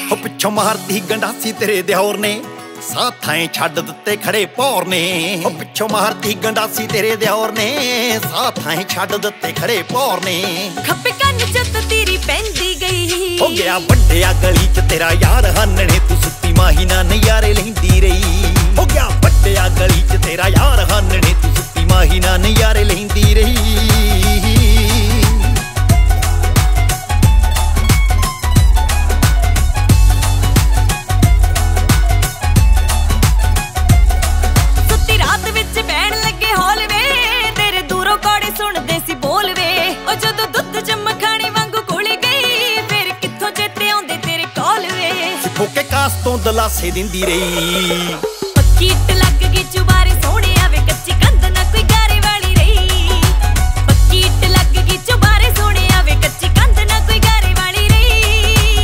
ਉਹ ਪਿੱਛੋਂ ਮਾਰਦੀ ਗੰਡਾਸੀ ਤੇਰੇ ਦਿਓਰ ਨੇ, ਸਾਥਾਂ ਛੱਡ ਦਿੱਤੇ ਖੜੇ ਭੌਰ ਨੇ। ਉਹ ਪਿੱਛੋਂ ਮਾਰਦੀ ਗੰਡਾਸੀ ਤੇਰੇ ਦਿਓਰ ਨੇ, ਸਾਥਾਂ ਛੱਡ ਦਿੱਤੇ ਖੜੇ ਭੌਰ ਨੇ। ਖੱਬੇ ਕੰਨ ਚ ਤੀਰੀ ਪੈਂਦੀ ਗਈ, ਹੋ ਗਿਆ ਵੱਡਿਆ ਗਲੀ ਚ ਤੇਰਾ ਯਾਰ ਹਾਨਣੇ, ਤੂੰ ਸੁੱਤੀ ਮਾਹੀ ਨਾਲ ਨਜ਼ਾਰੇ ਲੈਂਦੀ ਰਹੀ। ਹੋ ਗਿਆ ਵੱਡਿਆ ਗਲੀ ਚ ਤੇਰਾ ਯਾਰ ਹਾਨਣੇ, ਤੂੰ ਸੁੱਤੀ ਮਾਹੀ ਨਾਲ ਨਜ਼ਾਰੇ ਲੈਂਦੀ ਰਹੀ। ਫੋਕੇ ਕਾਸ ਤੋਂ ਦਲਾਸੇ ਦਿੰਦੀ ਰਹੀ। ਪੱਕੀ ਇੱਟ ਲੱਗ ਗਈ ਚੁਬਾਰੇ ਸੋਹਣਿਆ ਵੇ, ਕੱਚੀ ਕੰਧ ਨਾ ਕੋਈ ਗਾਰੇ ਵਾਲੀ ਰਹੀ। ਪੱਕੀ ਇੱਟ ਲੱਗ ਗਈ ਚੁਬਾਰੇ ਸੋਹਣਿਆ ਵੇ, ਕੱਚੀ ਕੰਧ ਨਾ ਕੋਈ ਗਾਰੇ ਵਾਲੀ ਰਹੀ।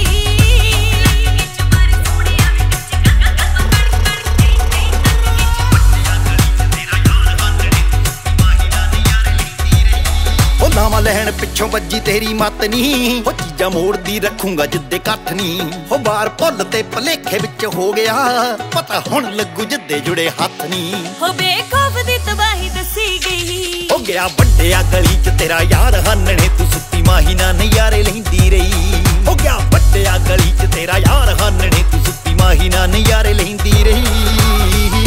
ਉਹ ਨਾਵਾਂ ਲੈਣ ਪਿੱਛੋਂ ਵੱਜੀ ਤੇਰੀ ਮੱਤ ਨੀ, ਉਹ ਚੀਜ਼ਾਂ ਮੋੜਦੀ ਰੱਖੂੰਗਾ ਜਿੱਦੇ ਕੱਠ ਨੀ। ਉਹ ਬਾਰ ਭੁੱਲ ਤੇ ਭਲੇਖੇ ਵਿੱਚ ਹੋ ਗਿਆ, ਪਤਾ ਹੁਣ ਲੱਗੂ ਜਿੱਦੇ ਜੁੜੇ ਹੱਥ ਨੀ। ਹੋ ਬੇਖੌਫ ਦੀ ਤਬਾਹੀ ਦੱਸੀ ਗਈ। ਹੋ ਗਿਆ ਵੱਡਿਆ ਗਲੀ ਚ ਤੇਰਾ ਯਾਰ ਹਾਨਣੇ, ਤੂੰ ਸੁੱਤੀ ਮਾਹੀ ਨਾਲ ਨਜ਼ਾਰੇ ਲੈਂਦੀ ਰਹੀ। ਹੋ ਗਿਆ ਵੱਡਿਆ ਗਲੀ ਚ ਤੇਰਾ ਯਾਰ ਹਾਨਣੇ, ਤੂੰ ਸੁੱਤੀ ਮਾਹੀ ਨਾਲ ਨਜ਼ਾਰੇ ਲੈਂਦੀ ਰਹੀ।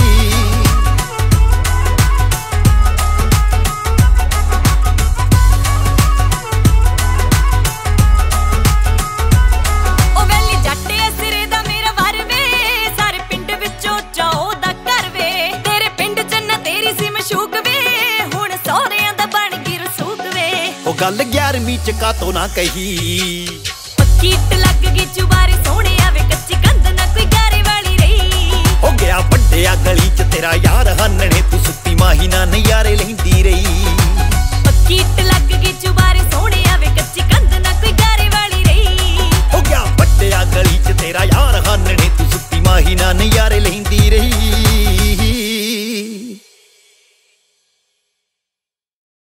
ਗੱਲ 11ਵੀਂ ਚ ਕਾਤੋਂ ਨਾ ਕਹੀ। ਪੱਕੀ ਇੱਟ ਲੱਗ ਗਈ ਚੁਬਾਰੇ ਸੋਹਣਿਆ ਵੇ, ਕੱਚੀ ਕੰਧ ਨਾ ਕੋਈ ਗਾਰੇ ਵਾਲੀ ਰਹੀ। ਹੋ ਗਿਆ ਵੱਡਿਆ ਗਲੀ ਚ ਤੇਰਾ ਯਾਰ ਹਾਨਣੇ, ਤੂੰ ਸੁੱਤੀ ਮਾਹੀ ਨਾਲ ਨਜ਼ਾਰੇ ਲੈਂਦੀ ਰਹੀ। ਪੱਕੀ ਇੱਟ ਲੱਗ ਗਈ ਚੁਬਾਰੇ ਸੋਹਣਿਆ ਵੇ, ਕੱਚੀ ਕੰਧ ਨਾ ਕੋਈ ਗਾਰੇ ਵਾਲੀ ਰਹੀ। ਹੋ ਗਿਆ ਵੱਡਿਆ ਗਲੀ ਚ ਤੇਰਾ ਯਾਰ ਹਾਨਣੇ, ਤੂੰ ਸੁੱਤੀ ਮਾਹੀ ਨਾਲ ਨਜ਼ਾਰੇ ਲੈਂਦੀ।